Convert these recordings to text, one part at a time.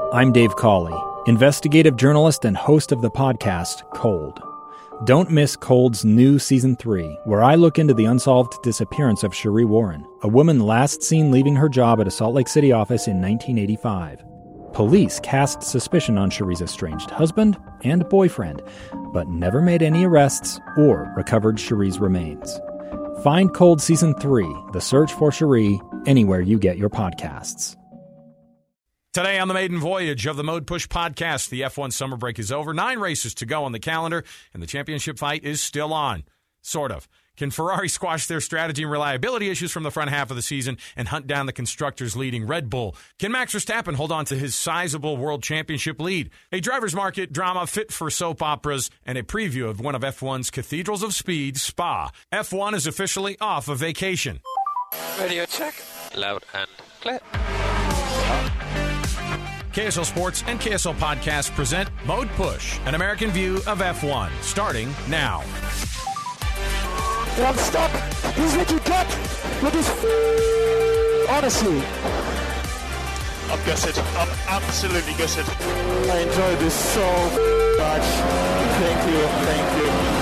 I'm Dave Cawley, investigative journalist and host of the podcast Cold. Don't miss Cold's new Season 3, where I look into the unsolved disappearance of Sheree Warren, a woman last seen leaving her job at a Salt Lake City office in 1985. Police cast suspicion on Sheree's estranged husband and boyfriend, but never made any arrests or recovered Sheree's remains. Find Cold Season 3, The Search for Sheree, anywhere you get your podcasts. Today on the maiden voyage of the Mode Push podcast, the F1 summer break is over. 9 races to go on the calendar, and the championship fight is still on. Sort of. Can Ferrari squash their strategy and reliability issues from the front half of the season and hunt down the constructors leading Red Bull? Can Max Verstappen hold on to his sizable world championship lead? A driver's market drama fit for soap operas and a preview of one of F1's cathedrals of speed, Spa. F1 is officially off of vacation. Radio check. Loud and clear. KSL Sports and KSL Podcast present Mode Push, an American view of F1, starting now. One stop. He's what you get with his honestly. I'm gutted. I'm absolutely gutted. I enjoyed this so much. Thank you. Thank you.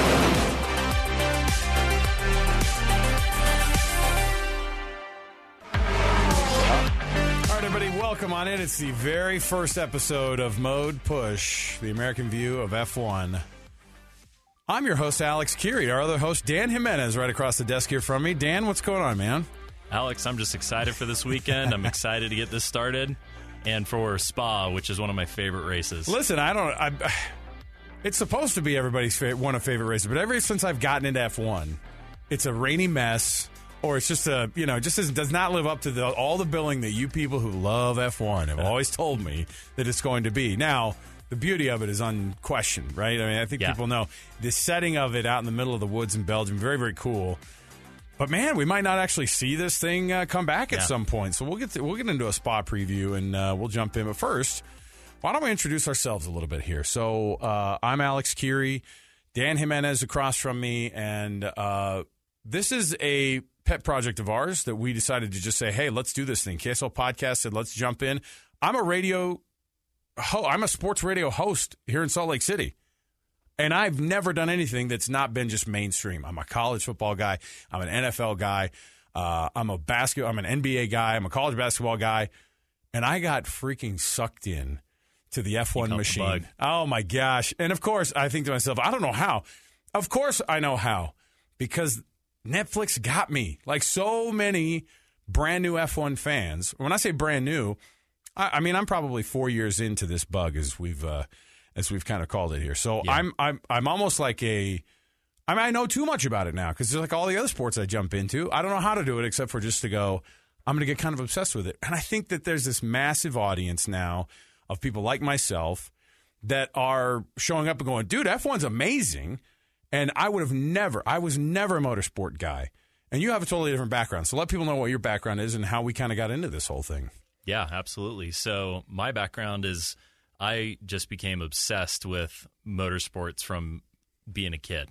Welcome on in. It's the very first episode of Mode Push, the American view of F1. I'm your host, Alex Curie. Our other host, Dan Jimenez, right across the desk here from me. Dan, what's going on, man? Alex, I'm just excited for this weekend. I'm excited to get this started, and for Spa, which is one of my favorite races. Listen, it's supposed to be everybody's one of favorite races, but ever since I've gotten into F1, it's a rainy mess. Or it's just does not live up to all the billing that you people who love F1 have always told me that it's going to be. Now, the beauty of it is unquestioned, right? I mean, I think people know the setting of it out in the middle of the woods in Belgium, very, very cool. But man, we might not actually see this thing come back at some point. So we'll get into a Spa preview and we'll jump in. But first, why don't we introduce ourselves a little bit here? So I'm Alex Curie, Dan Jimenez across from me, and this is a pet project of ours that we decided to just say, hey, let's do this thing. KSL Podcast said, let's jump in. I'm a sports radio host here in Salt Lake City, and I've never done anything that's not been just mainstream. I'm a college football guy. I'm an NFL guy. I'm an NBA guy. I'm a college basketball guy, and I got freaking sucked in to the F1 machine. Oh, my gosh. And, of course, I think to myself, I don't know how. Of course I know how, because Netflix got me. Like so many brand new F1 fans. When I say brand new, I mean I'm probably 4 years into this bug, as we've kind of called it here. So I'm almost like I know too much about it now, because it's like all the other sports I jump into. I don't know how to do it except for just to go, I'm going to get kind of obsessed with it. And I think that there's this massive audience now of people like myself that are showing up and going, dude, F1's amazing. And I was never a motorsport guy. And you have a totally different background. So let people know what your background is and how we kind of got into this whole thing. Yeah, absolutely. So my background is I just became obsessed with motorsports from being a kid.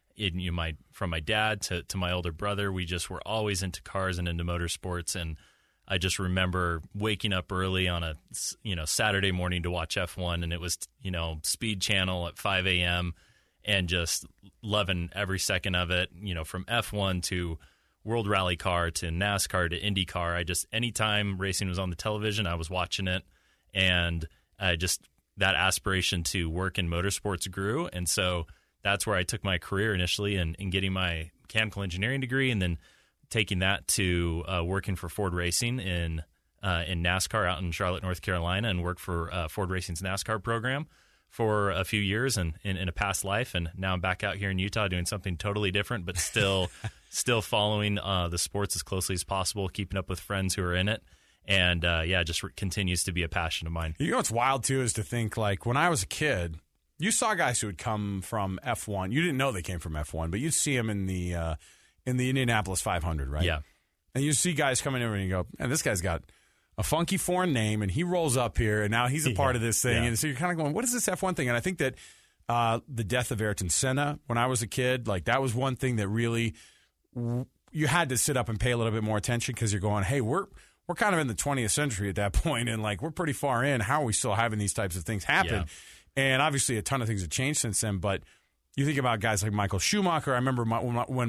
From my dad to my older brother, we just were always into cars and into motorsports. And I just remember waking up early on a Saturday morning to watch F1, and it was Speed Channel at 5 a.m., and just loving every second of it, from F1 to World Rally Car to NASCAR to IndyCar. Anytime racing was on the television, I was watching it. And that aspiration to work in motorsports grew. And so that's where I took my career initially in getting my mechanical engineering degree, and then taking that to working for Ford Racing in NASCAR out in Charlotte, North Carolina, and worked for Ford Racing's NASCAR program for a few years and in a past life, and now I'm back out here in Utah doing something totally different, but still following the sports as closely as possible, keeping up with friends who are in it, and just continues to be a passion of mine. You know what's wild too is to think, like, when I was a kid, you saw guys who would come from F1. You didn't know they came from F1, but you'd see them in the Indianapolis 500, right? Yeah. And you see guys coming in and you go, and this guy's got a funky foreign name, and he rolls up here, and now he's a part of this thing. Yeah. And so you're kind of going, what is this F1 thing? And I think that the death of Ayrton Senna when I was a kid, like, that was one thing that really you had to sit up and pay a little bit more attention, because you're going, hey, we're we're kind of in the 20th century at that point, and like we're pretty far in. How are we still having these types of things happen? Yeah. And obviously, a ton of things have changed since then. But you think about guys like Michael Schumacher. I remember when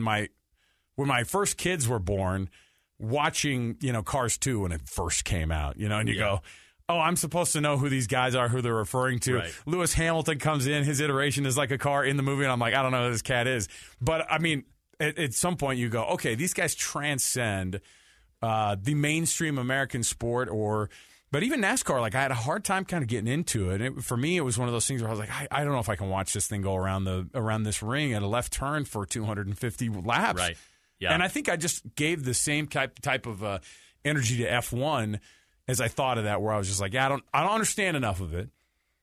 my first kids were born, watching Cars 2 when it first came out. And you go, oh, I'm supposed to know who these guys are, who they're referring to. Right. Lewis Hamilton comes in, his iteration is like a car in the movie, and I'm like, I don't know who this cat is. But I mean, at some point you go, okay, these guys transcend the mainstream American sport, but even NASCAR, like I had a hard time kind of getting into it. For me, it was one of those things where I was like, I don't know if I can watch this thing go around this ring at a left turn for 250 laps. Right. Yeah. And I think I just gave the same type of energy to F1 as I thought of that, where I was just like, I don't understand enough of it.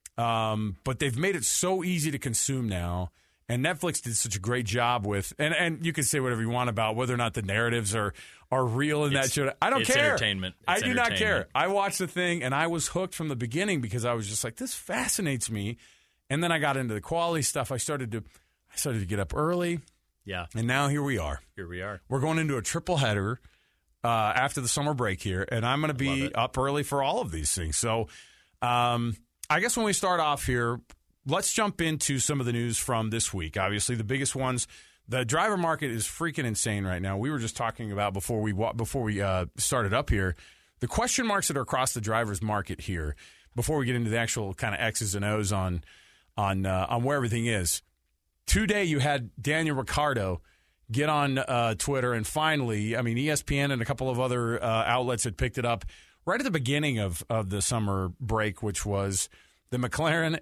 But they've made it so easy to consume now. And Netflix did such a great job with, and you can say whatever you want about whether or not the narratives are real in that show. I don't care. It's entertainment. I do not care. I watched the thing, and I was hooked from the beginning because I was just like, this fascinates me. And then I got into the quality stuff. I started to get up early. Yeah. And now here we are. We're going into a triple header after the summer break here, and I'm going to be up early for all of these things. So I guess when we start off here, let's jump into some of the news from this week. Obviously, the biggest ones, the driver market is freaking insane right now. We were just talking about before we started up here, the question marks that are across the driver's market here before we get into the actual kind of X's and O's on where everything is. Today, you had Daniel Ricciardo get on Twitter, and finally, I mean, ESPN and a couple of other outlets had picked it up right at the beginning of the summer break, which was the McLaren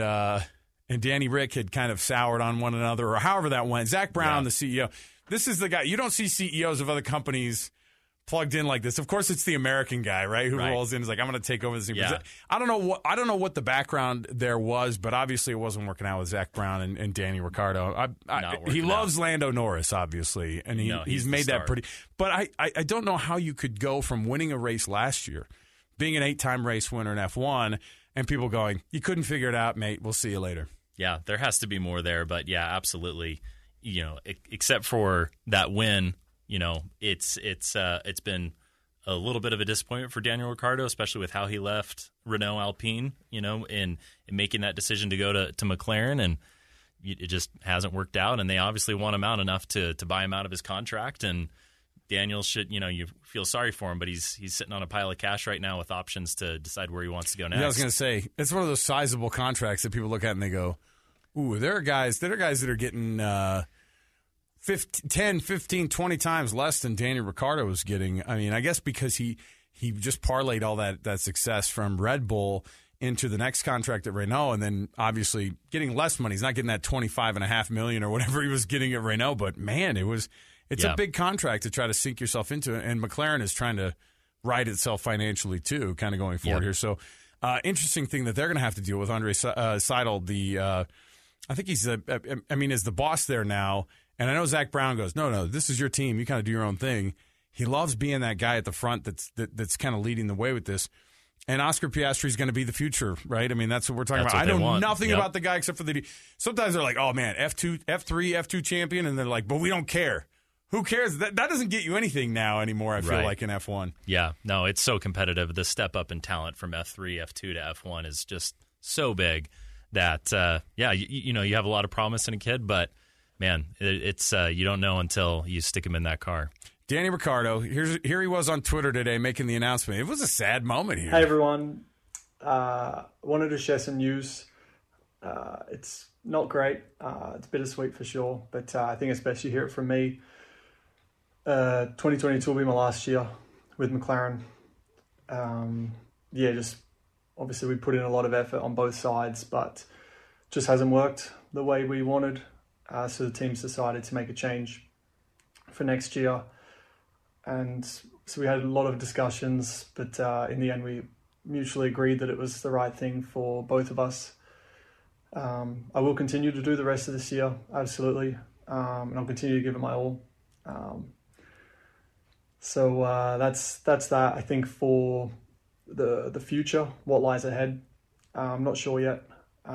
and Danny Rick had kind of soured on one another, or however that went. Zach Brown, the CEO. This is the guy. You don't see CEOs of other companies plugged in like this. Of course, it's the American guy, right? Who rolls in and is like, I'm going to take over this thing. Yeah. I don't know what the background there was, but obviously it wasn't working out with Zach Brown and Danny Ricciardo. He loves Lando Norris, obviously, and he's made that pretty. But I don't know how you could go from winning a race last year, being an 8-time race winner in F1, and people going, you couldn't figure it out, mate. We'll see you later. Yeah, there has to be more there, but yeah, absolutely. Except for that win, it's been a little bit of a disappointment for Daniel Ricciardo, especially with how he left Renault Alpine, in making that decision to go to McLaren, and it just hasn't worked out. And they obviously want him out enough to buy him out of his contract. And Daniel should, you feel sorry for him, but he's sitting on a pile of cash right now with options to decide where he wants to go next. Yeah, I was going to say, it's one of those sizable contracts that people look at and they go, ooh, there are guys that are getting 10, 15, 20 times less than Daniel Ricciardo was getting. I mean, I guess because he just parlayed all that success from Red Bull into the next contract at Renault, and then obviously getting less money. He's not getting that $25.5 million or whatever he was getting at Renault, but man, it's a big contract to try to sink yourself into it, and McLaren is trying to right itself financially too, kind of going forward here. So, interesting thing that they're going to have to deal with. Andre Seidel, I think he's is the boss there now, and I know Zach Brown goes, no, this is your team. You kind of do your own thing. He loves being that guy at the front that's kind of leading the way with this. And Oscar Piastri is going to be the future, right? I mean, that's what we're talking about. I know nothing about the guy except for sometimes they're like, oh man, F3 champion, and they're like, but we don't care. Who cares? That doesn't get you anything now anymore, I feel like, in F1. Yeah, no, it's so competitive. The step up in talent from F3, F2 to F1 is just so big that, you have a lot of promise in a kid, but, man, it's you don't know until you stick him in that car. Danny Ricciardo, here he was on Twitter today making the announcement. It was a sad moment here. Hey, everyone. Wanted to share some news. It's not great. It's bittersweet for sure, but I think it's best you hear it from me. 2022 will be my last year with McLaren. Just obviously we put in a lot of effort on both sides, but just hasn't worked the way we wanted. So the team's decided to make a change for next year. And so we had a lot of discussions, but in the end we mutually agreed that it was the right thing for both of us. I will continue to do the rest of this year, absolutely. And I'll continue to give it my all. So that's that. I think for the future, what lies ahead, I'm not sure yet.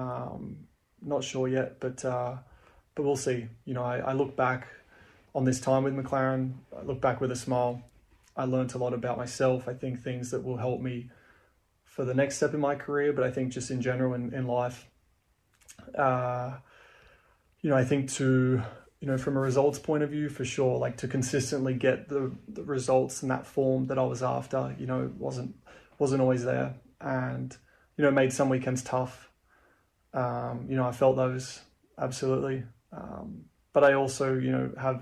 But we'll see. I look back on this time with McLaren. I look back with a smile. I learned a lot about myself. I think things that will help me for the next step in my career, but I think just in general in life. I think from a results point of view, for sure, like to consistently get the results in that form that I was after, wasn't always there. And, it made some weekends tough. I felt those, absolutely. But I also, have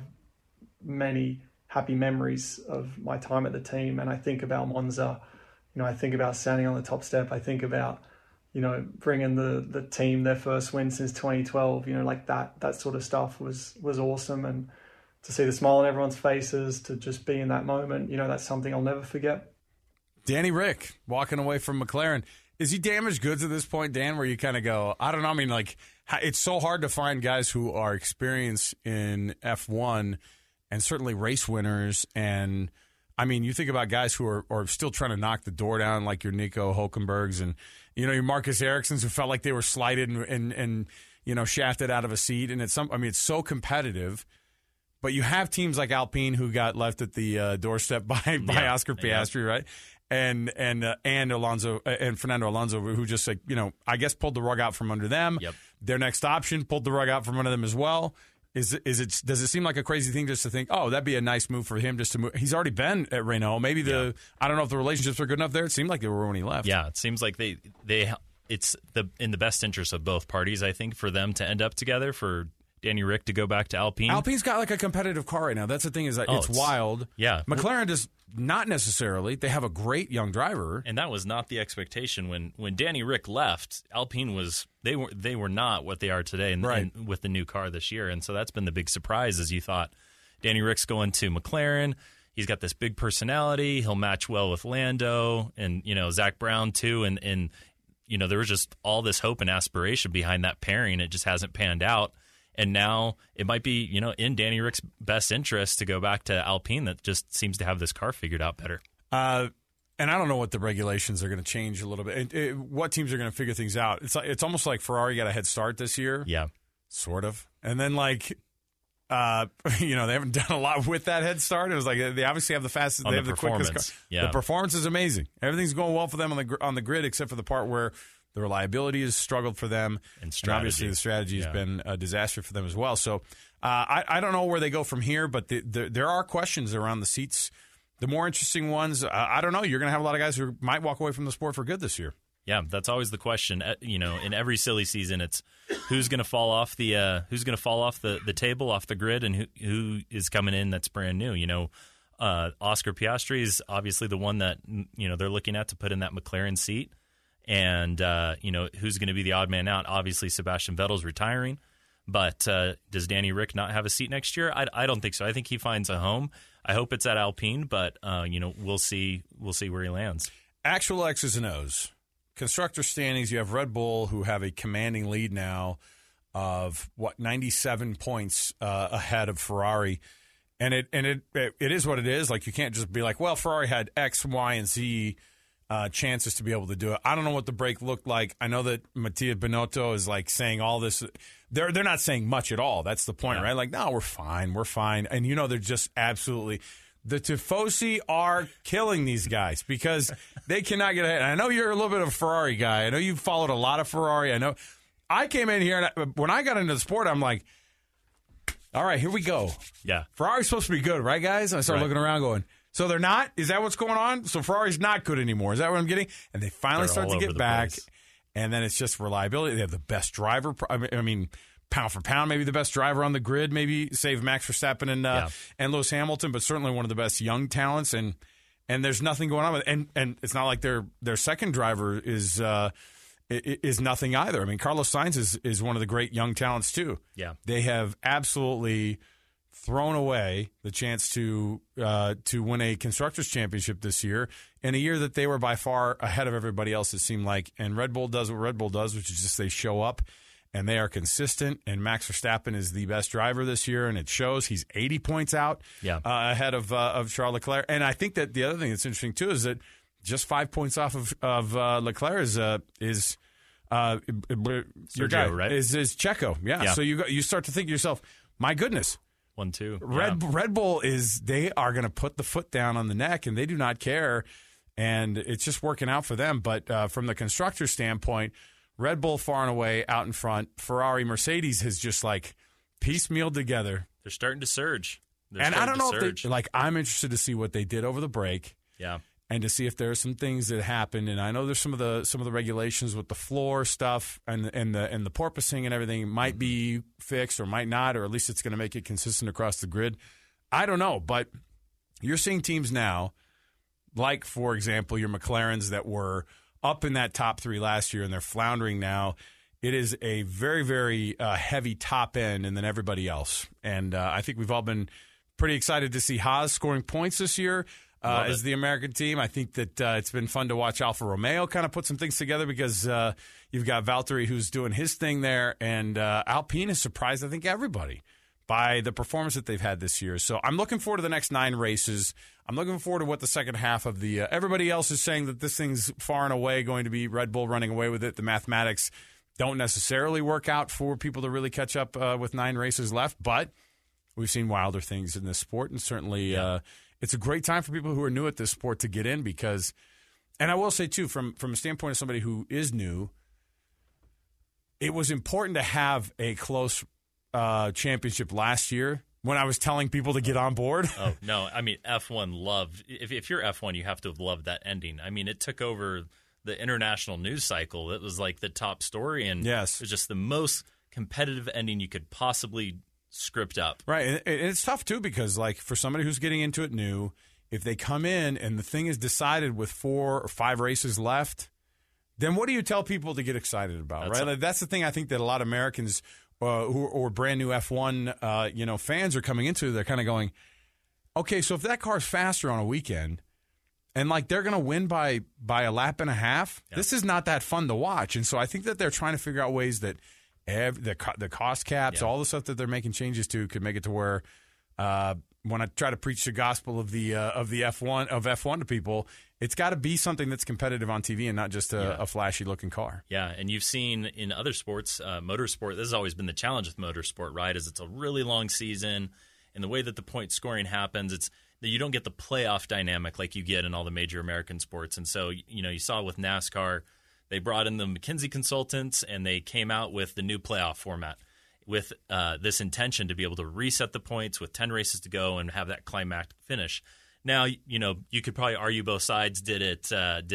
many happy memories of my time at the team. And I think about Monza, I think about standing on the top step. I think about, bringing the team their first win since 2012, like that sort of stuff was awesome. And to see the smile on everyone's faces, to just be in that moment, that's something I'll never forget. Danny Rick walking away from McLaren. Is he damaged goods at this point, Dan, where you kind of go, I don't know. I mean, like, it's so hard to find guys who are experienced in F1 and certainly race winners. And, I mean, you think about guys who are still trying to knock the door down, like your Nico Hülkenbergs and, your Marcus Ericssons, who felt like they were slighted and shafted out of a seat. And it's so competitive. But you have teams like Alpine who got left at the doorstep by Oscar Piastri, right? And Alonso and Fernando Alonso, who just I guess pulled the rug out from under them. Yep. Their next option pulled the rug out from under them as well. Does it seem like a crazy thing just to think, oh, that'd be a nice move for him just to move? He's already been at Renault. Maybe I don't know if the relationships are good enough there. It seemed like they were when he left. Yeah, it seems like it's in the best interest of both parties, I think, for them to end up together, for Danny Rick to go back to Alpine. Alpine's got like a competitive car right now. That's the thing, is that it's wild. Yeah. McLaren does not necessarily. They have a great young driver. And that was not the expectation when Danny Rick left. Alpine they were not what they are today and with the new car this year. And so that's been the big surprise, as you thought. Danny Rick's going to McLaren. He's got this big personality. He'll match well with Lando and, Zach Brown too. And there was just all this hope and aspiration behind that pairing. It just hasn't panned out. And now it might be, in Danny Rick's best interest to go back to Alpine, that just seems to have this car figured out better. And I don't know what the regulations are going to change a little bit. What teams are going to figure things out? It's almost like Ferrari got a head start this year. Yeah. Sort of. And then they haven't done a lot with that head start. It was like they obviously have the fastest, they have the quickest car. Yeah. The performance is amazing. Everything's going well for them on the grid, except for the part where the reliability has struggled for them, and obviously the strategy has been a disaster for them as well. So I don't know where they go from here, but there are questions around the seats. The more interesting ones, I don't know. You're going to have a lot of guys who might walk away from the sport for good this year. Yeah, that's always the question. In every silly season, it's who's going to fall off the table, off the grid, and who is coming in that's brand new. Oscar Piastri is obviously the one that they're looking at to put in that McLaren seat. And, who's going to be the odd man out? Obviously, Sebastian Vettel's retiring. But does Danny Rick not have a seat next year? I don't think so. I think he finds a home. I hope it's at Alpine, but, we'll see where he lands. Actual X's and O's. Constructor standings, you have Red Bull, who have a commanding lead now of, 97 points ahead of Ferrari. And it is what it is. Like, you can't just be like, well, Ferrari had X, Y, and Z chances to be able to do it. I don't know what the break looked like. I know that Mattia Binotto is like saying all this. They're not saying much at all. That's the point, right? Like, no, we're fine. And they're just absolutely. The Tifosi are killing these guys because they cannot get ahead. And I know you're a little bit of a Ferrari guy. I know you've followed a lot of Ferrari. I know I came in here and when I got into the sport, I'm like, all right, here we go. Yeah, Ferrari's supposed to be good, right, guys? And I started looking around, going, so they're not? Is that what's going on? So Ferrari's not good anymore. Is that what I'm getting? And they finally start to get back, and then it's just reliability. They have the best driver. I mean, pound for pound, maybe the best driver on the grid, maybe save Max Verstappen and Lewis Hamilton, but certainly one of the best young talents. And there's nothing going on with it. And it's not like their second driver is nothing either. I mean, Carlos Sainz is one of the great young talents too. Yeah, they have absolutely thrown away the chance to win a Constructors' Championship this year in a year that they were by far ahead of everybody else, it seemed like. And Red Bull does what Red Bull does, which is just they show up and they are consistent. And Max Verstappen is the best driver this year, and it shows. He's 80 points out ahead of Charles Leclerc. And I think that the other thing that's interesting too is that just 5 points off of Leclerc is Sergio, right? Is Checo. Yeah. So you start to think to yourself, my goodness, 1-2. Red Bull they are going to put the foot down on the neck, and they do not care, and it's just working out for them. But from the constructor standpoint, Red Bull far and away out in front. Ferrari, Mercedes has just like piecemealed together. They're starting to surge. I don't know if I'm interested to see what they did over the break. Yeah. And to see if there are some things that happened, and I know there's some of the regulations with the floor stuff and the porpoising and everything might be fixed or might not, or at least it's going to make it consistent across the grid. I don't know, but you're seeing teams now, like for example your McLarens that were up in that top 3 last year and they're floundering now. It is a very, very heavy top end and then everybody else, and I think we've all been pretty excited to see Haas scoring points this year. As the American team, I think that it's been fun to watch Alfa Romeo kind of put some things together because you've got Valtteri who's doing his thing there, and Alpine has surprised, I think, everybody by the performance that they've had this year. So I'm looking forward to the next 9 races. I'm looking forward to what the second half of the everybody else is saying that this thing's far and away going to be Red Bull running away with it. The mathematics don't necessarily work out for people to really catch up with 9 races left, but we've seen wilder things in this sport, and certainly it's a great time for people who are new at this sport to get in because, and I will say too, from a standpoint of somebody who is new, it was important to have a close championship last year when I was telling people to get on board. Oh, no. I mean, F1 loved, if you're F1, you have to have loved that ending. I mean, it took over the international news cycle. It was like the top story, and yes, it was just the most competitive ending you could possibly script up. Right, and it's tough too because like for somebody who's getting into it new, if they come in and the thing is decided with 4 or 5 races left, then what do you tell people to get excited about? That's the thing I think that a lot of Americans who are brand new F1 fans are coming into. They're kind of going, okay, so if that car's faster on a weekend and like they're going to win by a lap and a half, this is not that fun to watch. And so I think that they're trying to figure out ways that the cost caps, all the stuff that they're making changes to could make it to where when I try to preach the gospel of the F1 to people, it's got to be something that's competitive on TV and not just a flashy looking car. Yeah, and you've seen in other sports, motorsport, this has always been the challenge with motorsport, right? Is it's a really long season, and the way that the point scoring happens, it's that you don't get the playoff dynamic like you get in all the major American sports. And so, you saw with NASCAR, they brought in the McKinsey consultants, and they came out with the new playoff format with this intention to be able to reset the points with 10 races to go and have that climactic finish. Now, you could probably argue both sides. Did it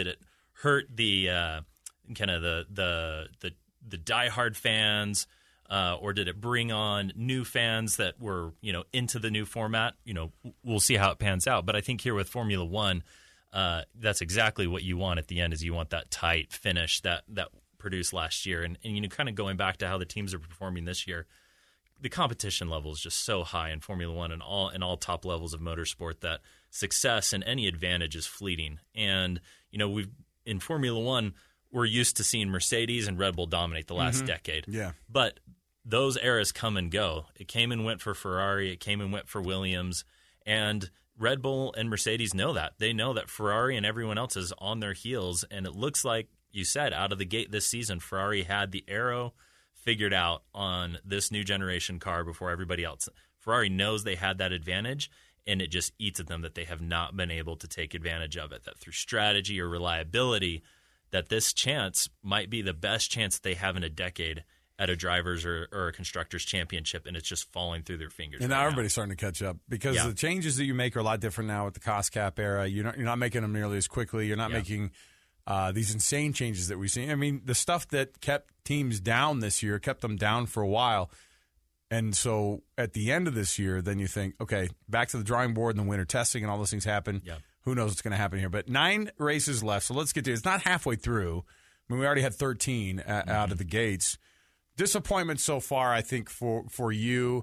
hurt the kind of the diehard fans, or did it bring on new fans that were into the new format? We'll see how it pans out. But I think here with Formula One, that's exactly what you want at the end. Is you want that tight finish that produced last year, and kind of going back to how the teams are performing this year. The competition level is just so high in Formula One and all top levels of motorsport that success and any advantage is fleeting. And we've in Formula One, we're used to seeing Mercedes and Red Bull dominate the last decade. Yeah, but those eras come and go. It came and went for Ferrari. It came and went for Williams, and Red Bull and Mercedes know that. They know that Ferrari and everyone else is on their heels, and it looks like you said out of the gate this season, Ferrari had the aero figured out on this new generation car before everybody else. Ferrari knows they had that advantage, and it just eats at them that they have not been able to take advantage of it, that through strategy or reliability, that this chance might be the best chance that they have in a decade at a driver's or a constructor's championship, and it's just falling through their fingers. And now everybody's starting to catch up because the changes that you make are a lot different now with the cost cap era. You're not making them nearly as quickly. You're not making these insane changes that we've seen. I mean, the stuff that kept teams down this year kept them down for a while. And so at the end of this year, then you think, okay, back to the drawing board and the winter testing and all those things happen. Yeah. Who knows what's going to happen here? But 9 races left, so let's get to it. It's not halfway through. I mean, we already had 13 out of the gates. Disappointment so far, I think, for you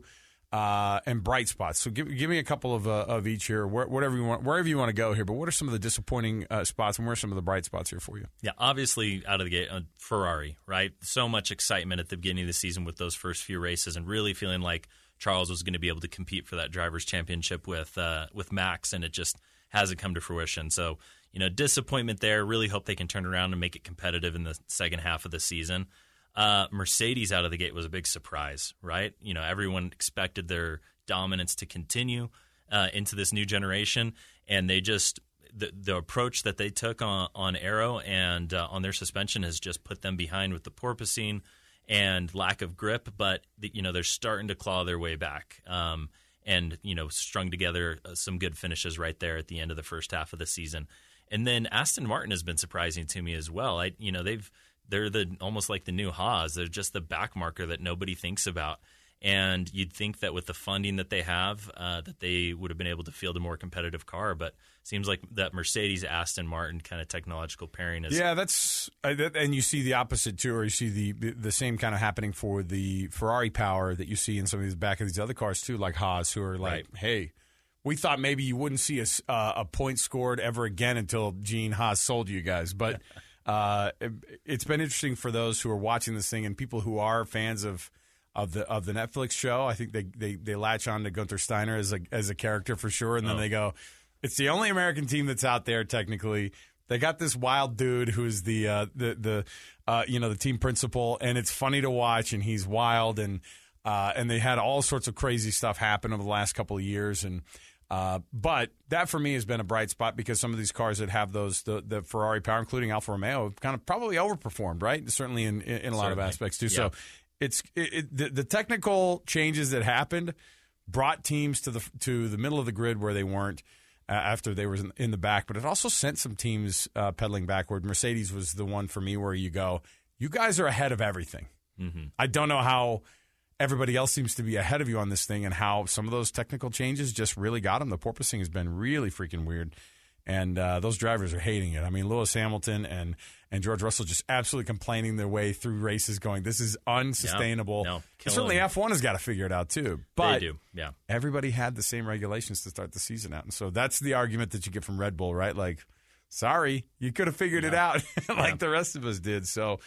and bright spots. So give me a couple of each here, wherever you want to go here. But what are some of the disappointing spots, and where are some of the bright spots here for you? Yeah, obviously out of the gate, Ferrari, right? So much excitement at the beginning of the season with those first few races, and really feeling like Charles was going to be able to compete for that drivers' championship with Max, and it just hasn't come to fruition. So disappointment there. Really hope they can turn around and make it competitive in the second half of the season. Mercedes out of the gate was a big surprise, right? Everyone expected their dominance to continue into this new generation, and they just the approach that they took on aero and on their suspension has just put them behind with the porpoising and lack of grip. But they're starting to claw their way back, and strung together some good finishes right there at the end of the first half of the season. And then Aston Martin has been surprising to me as well. They're almost like the new Haas. They're just the back marker that nobody thinks about. And you'd think that with the funding that they have, that they would have been able to field a more competitive car. But it seems like that Mercedes-Aston Martin kind of technological pairing is. Yeah, that's and you see the opposite too, or you see the same kind of happening for the Ferrari power that you see in some of these back of these other cars too, like Haas, who are like, right. Hey, we thought maybe you wouldn't see a point scored ever again until Gene Haas sold you guys. But it's been interesting for those who are watching this thing and people who are fans of the Netflix show. I think they latch on to Gunther Steiner as a character for sure, and then they go, it's the only American team that's out there technically. They got this wild dude who's the team principal, and it's funny to watch, and he's wild, and they had all sorts of crazy stuff happen over the last couple of years, and but that for me has been a bright spot because some of these cars that have the Ferrari power, including Alfa Romeo, have kind of probably overperformed, right? Certainly in a lot of aspects too. Yeah. So it's the technical changes that happened brought teams to the middle of the grid where they weren't after they were in the back, but it also sent some teams pedaling backward. Mercedes was the one for me where you go, you guys are ahead of everything. Mm-hmm. I don't know how everybody else seems to be ahead of you on this thing and how some of those technical changes just really got them. The porpoising has been really freaking weird, and those drivers are hating it. I mean, Lewis Hamilton and George Russell just absolutely complaining their way through races going, this is unsustainable. No, certainly F1 has got to figure it out too. But they do, yeah. Everybody had the same regulations to start the season out. And so that's the argument that you get from Red Bull, right? Like, sorry, you could have figured it out like the rest of us did. So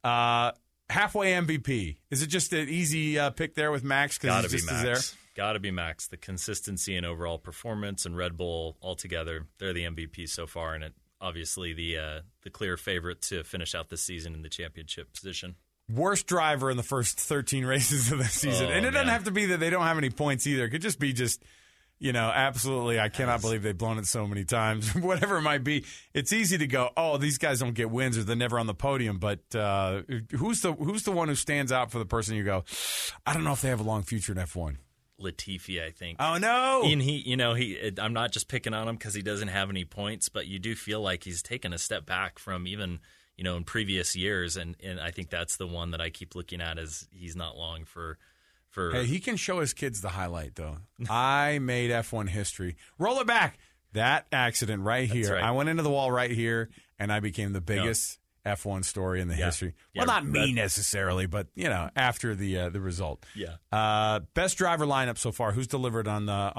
halfway MVP. Is it just an easy pick there with Max? Got to be Max. Got to be Max. The consistency and overall performance, and Red Bull altogether, they're the MVP so far, and obviously the clear favorite to finish out this season in the championship position. Worst driver in the first 13 races of the season. And it doesn't have to be that they don't have any points either. It could just be absolutely, I cannot believe they've blown it so many times. Whatever it might be. It's easy to go, oh, these guys don't get wins or they're never on the podium. But who's the one who stands out for the person you go, I don't know if they have a long future in F1? Latifi, I think. Oh, no. And I'm not just picking on him because he doesn't have any points, but you do feel like he's taken a step back from even, in previous years. And I think that's the one that I keep looking at as he's not long for. Hey, he can show his kids the highlight, though. I made F1 history. Roll it back. That accident right here. Right. I went into the wall right here, and I became the biggest F1 story in the history. Well, not me necessarily, but, after the result. Yeah. Best driver lineup so far. Who's delivered on the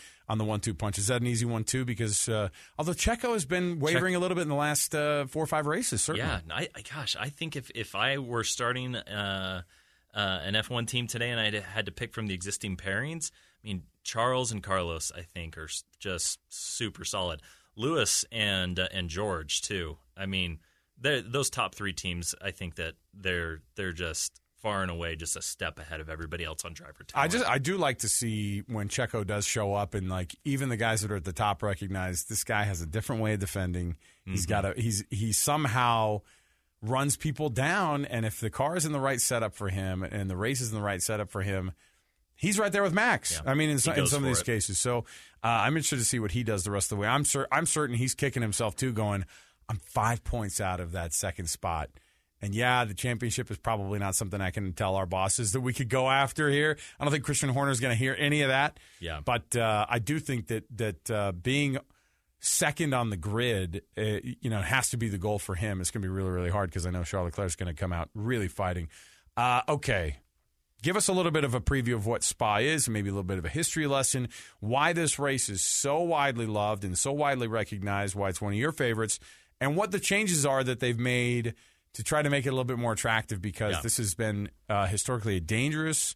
1-2 punch? Is that an easy one, too? Because although Checo has been wavering a little bit in the last 4 or 5 races, certainly. Yeah. I think if I were starting an F1 team today and I had to pick from the existing pairings, I mean, Charles and Carlos, I think, are just super solid. Lewis and George, too. I mean, those top 3 teams, I think that they're just far and away just a step ahead of everybody else on driver talent. I do like to see when Checo does show up and like even the guys that are at the top recognize this guy has a different way of defending. Mm-hmm. He somehow runs people down, and if the car is in the right setup for him and the race is in the right setup for him, he's right there with Max. Yeah, I mean, in some of these cases. So I'm interested to see what he does the rest of the way. I'm certain he's kicking himself too, going, I'm 5 points out of that second spot. And the championship is probably not something I can tell our bosses that we could go after here. I don't think Christian Horner is going to hear any of that. Yeah. But I do think that being second on the grid, has to be the goal for him. It's going to be really, really hard because I know Charles Leclerc is going to come out really fighting. Okay. Give us a little bit of a preview of what Spa is, maybe a little bit of a history lesson, why this race is so widely loved and so widely recognized, why it's one of your favorites, and what the changes are that they've made to try to make it a little bit more attractive because this has been historically a dangerous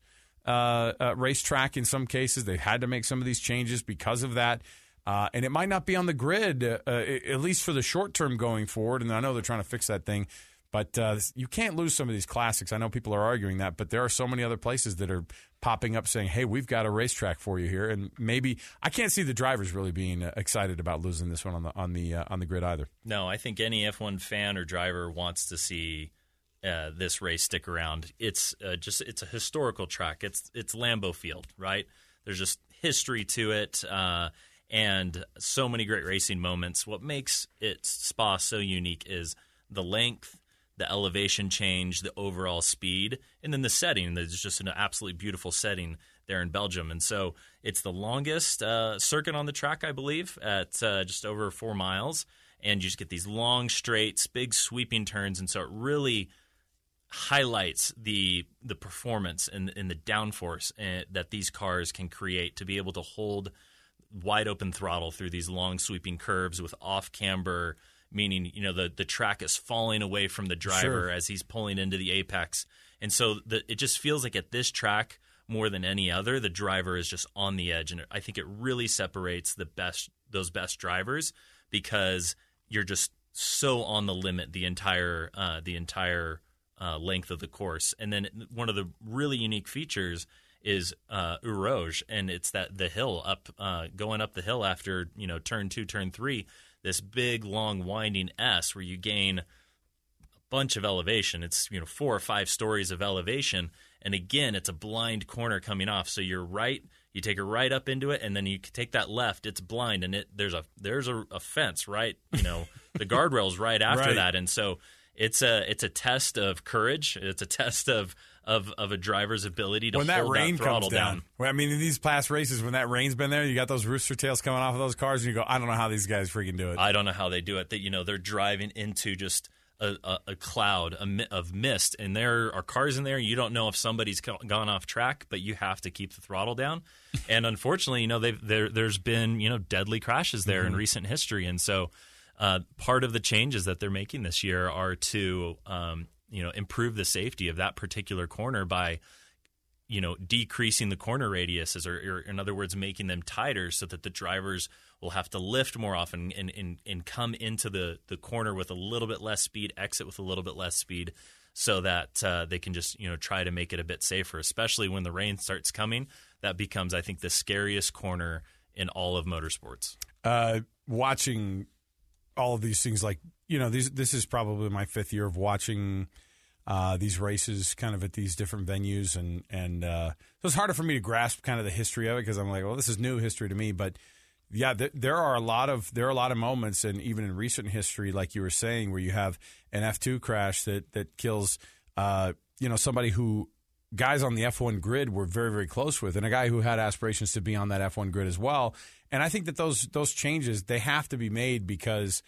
racetrack in some cases. They've had to make some of these changes because of that. And it might not be on the grid, at least for the short term going forward. And I know they're trying to fix that thing. But you can't lose some of these classics. I know people are arguing that, but there are so many other places that are popping up saying, hey, we've got a racetrack for you here. And maybe I can't see the drivers really being excited about losing this one on the grid either. No, I think any F1 fan or driver wants to see this race stick around. It's a historical track. It's Lambeau Field, right? There's just history to it. And so many great racing moments. What makes Spa so unique is the length, the elevation change, the overall speed, and then the setting. There's just an absolutely beautiful setting there in Belgium. And so it's the longest circuit on the track, I believe, at just over 4 miles. And you just get these long straights, big sweeping turns. And so it really highlights the performance and the downforce that these cars can create to be able to hold wide open throttle through these long sweeping curves with off camber, meaning the track is falling away from the driver as he's pulling into the apex. And so it just feels like at this track more than any other, the driver is just on the edge. And I think it really separates those best drivers because you're just so on the limit the entire length of the course. And then one of the really unique features is Eau Rouge, and it's the hill up, going up the hill after turn 2, turn 3, this big long winding S where you gain a bunch of elevation. It's 4 or 5 stories of elevation, and again, it's a blind corner coming off. So you're right, you take a right up into it, and then you take that left. It's blind, and there's a fence, right? The guardrail's right after that, and so it's a test of courage. It's a test of a driver's ability to hold that rain throttle down. Well, I mean, in these past races, when that rain's been there, you got those rooster tails coming off of those cars, and you go, I don't know how these guys freaking do it. I don't know how they do it. That they're driving into just a cloud of mist, and there are cars in there. You don't know if somebody's gone off track, but you have to keep the throttle down. And unfortunately, there's been deadly crashes there in recent history, and so part of the changes that they're making this year are to improve the safety of that particular corner by decreasing the corner radiuses, or in other words, making them tighter so that the drivers will have to lift more often and come into the corner with a little bit less speed, exit with a little bit less speed, so that they can just try to make it a bit safer, especially when the rain starts coming. That becomes, I think, the scariest corner in all of motorsports. Watching all of these things, like this is probably my 5th year of watching these races kind of at these different venues, and so it's harder for me to grasp kind of the history of it because I'm like, well, this is new history to me. But yeah, there are a lot of moments, and even in recent history, like you were saying, where you have an F2 crash that kills somebody who guys on the F1 grid were very, very close with, and a guy who had aspirations to be on that F1 grid as well. And I think that those changes, they have to be made because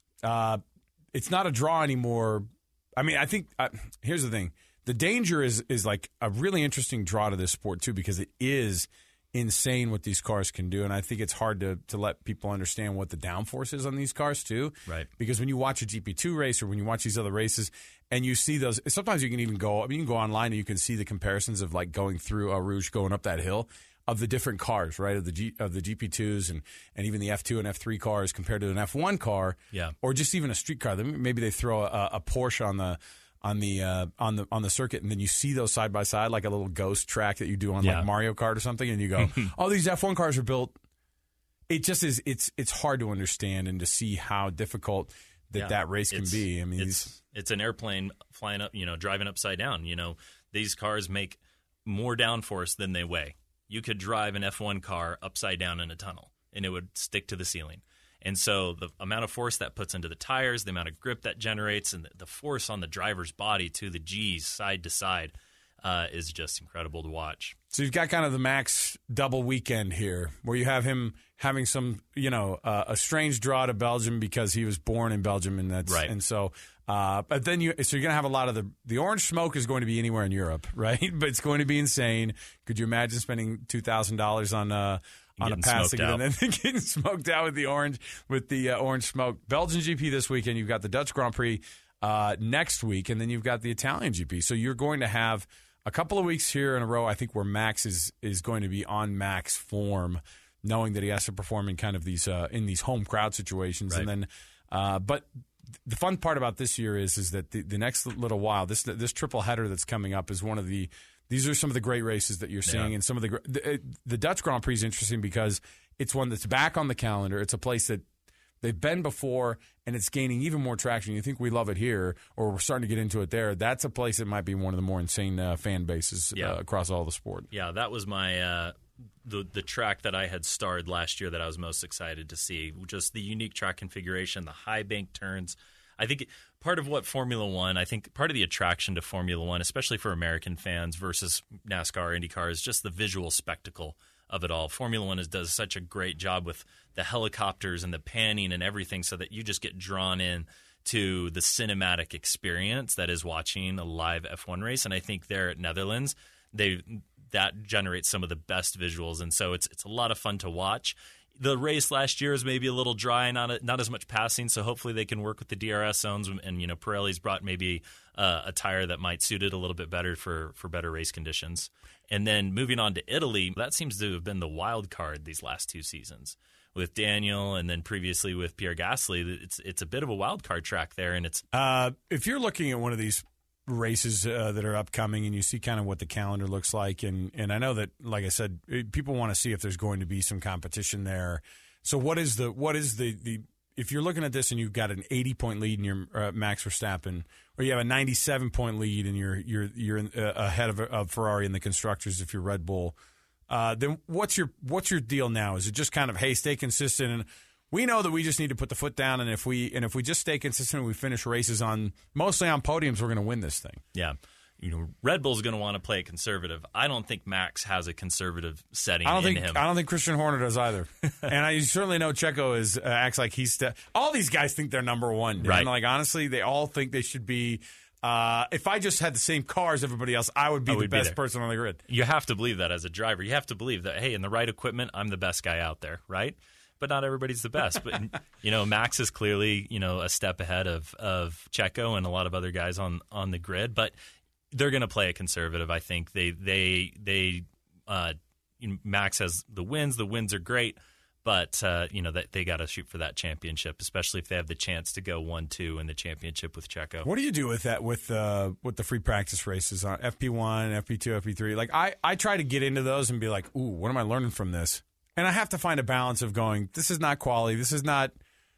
it's not a draw anymore. I mean, I think here's the thing. The danger is like a really interesting draw to this sport, too, because it is insane what these cars can do. And I think it's hard to let people understand what the downforce is on these cars, too. Right. Because when you watch a GP2 race or when you watch these other races and you see those, sometimes you can even go, you can go online and you can see the comparisons of like going through Eau Rouge, going up that hill, of the different cars, right, of the GP2s and even the F2 and F3 cars compared to an F1 car, or just even a street car. Maybe they throw a Porsche on the circuit, and then you see those side by side like a little ghost track that you do on like Mario Kart or something, and you go, "Oh, these F1 cars are built." It just is. It's hard to understand and to see how difficult that race can be. I mean, it's an airplane flying up, driving upside down. These cars make more downforce than they weigh. You could drive an F1 car upside down in a tunnel, and it would stick to the ceiling. And so the amount of force that puts into the tires, the amount of grip that generates, and the force on the driver's body to the G's side to side is just incredible to watch. So you've got kind of the Max double weekend here, where you have him having some, a strange draw to Belgium because he was born in Belgium, and that's right. And so, but then you're going to have a lot of the orange smoke is going to be anywhere in Europe, right? But it's going to be insane. Could you imagine spending $2,000 on a pass and then getting smoked out with the orange smoke? Belgian GP this weekend. You've got the Dutch Grand Prix next week, and then you've got the Italian GP. So you're going to have a couple of weeks here in a row, I think, where Max is going to be on max form, knowing that he has to perform in kind of these in these home crowd situations. Right. And then, but the fun part about this year is that the next little while, this triple header that's coming up is one of the. These are some of the great races that you're seeing, and some of the Dutch Grand Prix is interesting because it's one that's back on the calendar. It's a place that they've been before, and it's gaining even more traction. You think we love it here, or we're starting to get into it there. That's a place that might be one of the more insane fan bases across all the sport. Yeah, that was my the track that I had starred last year that I was most excited to see. Just the unique track configuration, the high bank turns. I think part of what Formula One, I think part of the attraction to Formula One, especially for American fans versus NASCAR, IndyCar, is just the visual spectacle of it all. Formula One does such a great job with the helicopters and the panning and everything so that you just get drawn in to the cinematic experience that is watching a live F1 race. And I think there at Netherlands, that generates some of the best visuals. And so it's a lot of fun to watch. The race last year is maybe a little dry, not as much passing, so hopefully they can work with the DRS zones. And Pirelli's brought maybe a tire that might suit it a little bit better for better race conditions. And then moving on to Italy, that seems to have been the wild card these last 2 seasons with Daniel, and then previously with Pierre Gasly. It's a bit of a wild card track there, and it's if you're looking at one of these races that are upcoming and you see kind of what the calendar looks like, and I know that, like I said, people want to see if there's going to be some competition there. So what is the if you're looking at this and you've got an 80-point lead in your Max Verstappen, or you have a 97-point lead and you're ahead of Ferrari in the constructors if you're Red Bull, then what's your deal now? Is it just kind of, hey, stay consistent, and we know that we just need to put the foot down, and if we just stay consistent and we finish races mostly on podiums, we're going to win this thing? Yeah. Red Bull's going to want to play conservative. I don't think Max has a conservative setting in him. I don't think Christian Horner does either. And I certainly know Checo acts like he's all these guys think they're number one. Right. And like, honestly, they all think they should be. If I just had the same car as everybody else, I would be the best person on the grid. You have to believe that as a driver. You have to believe that, hey, in the right equipment, I'm the best guy out there, right? But not everybody's the best. But Max is clearly a step ahead of Checo and a lot of other guys on the grid. But they're going to play it conservative. I think Max has the wins. The wins are great, but they got to shoot for that championship, especially if they have the chance to go 1-2 in the championship with Checo. What do you do with that with the free practice races on FP1, FP2, FP3? Like I try to get into those and be like, ooh, what am I learning from this? And I have to find a balance of going, this is not quality. This is not.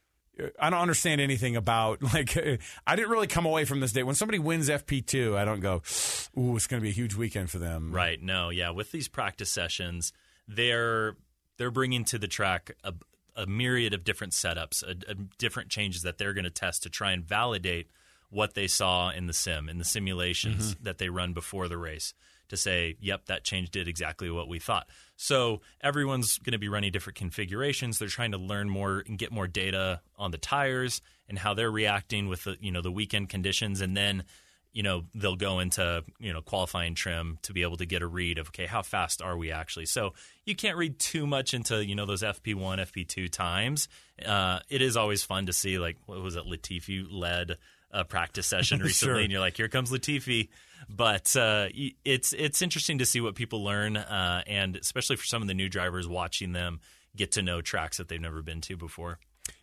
I don't understand anything about, like, I didn't really come away from this day. When somebody wins FP2, I don't go, ooh, it's going to be a huge weekend for them. Right. No, yeah. With these practice sessions, they're bringing to the track a myriad of different setups, different changes that they're going to test to try and validate what they saw in the simulations that they run before the race, to say, yep, that change did exactly what we thought. So everyone's going to be running different configurations. They're trying to learn more and get more data on the tires and how they're reacting with the weekend conditions, and then they'll go into qualifying trim to be able to get a read of, okay, how fast are we actually? So you can't read too much into those FP1, FP2 times. It is always fun to see, like, what was it, Latifi led a practice session recently, and you're like, here comes Latifi. But it's interesting to see what people learn, and especially for some of the new drivers, watching them get to know tracks that they've never been to before.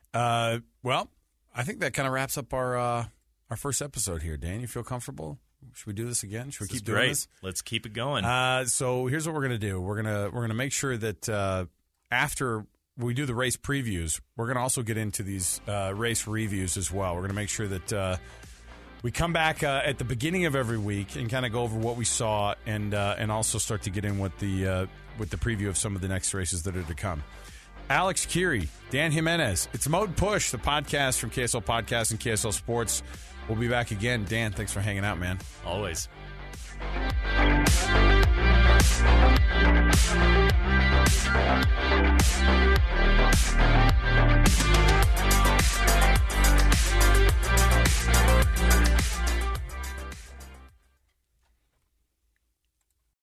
Well, I think that kind of wraps up our first episode here. Dan, you feel comfortable? Should we do this again? Should we keep doing this? Let's keep it going. So here's what we're going to do. We're gonna make sure that after we do the race previews, we're going to also get into these race reviews as well. We're going to make sure that we come back at the beginning of every week and kind of go over what we saw, and also start to get in with the preview of some of the next races that are to come. Alex Kirry, Dan Jimenez. It's Mode Push, the podcast from KSL Podcast and KSL Sports. We'll be back again. Dan, thanks for hanging out, man. Always.